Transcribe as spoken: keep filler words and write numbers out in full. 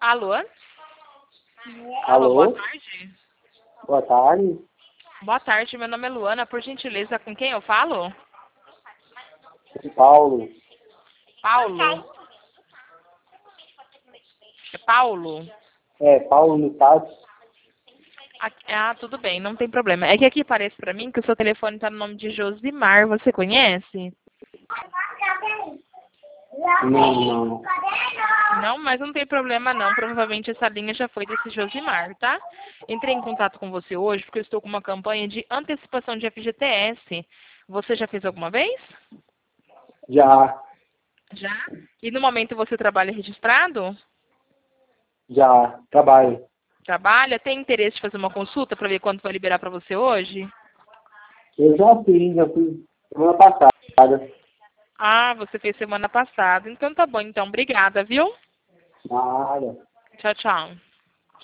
Alô? Alô? Boa tarde. Boa tarde. Boa tarde, meu nome é Luana. Por gentileza, com quem eu falo? Paulo. Paulo? É Paulo? É, Paulo no caso. Aqui- Ah, tudo bem, não tem problema. É que aqui parece pra mim que o seu telefone está no nome de Josimar. Você conhece? Não, não. Não, mas não tem problema não. Provavelmente essa linha já foi desse Josimar, tá? Entrei em contato com você hoje porque eu estou com uma campanha de antecipação de F G T S. Você já fez alguma vez? Já, Já? E no momento você trabalha registrado? já, trabalho. Trabalha? Tem interesse de fazer uma consulta para ver quanto vai liberar para você hoje? Eu já fiz, já fiz semana passada. Ah, você fez semana passada. Então tá bom, então. Obrigada, viu? Na área. Tchau, tchau.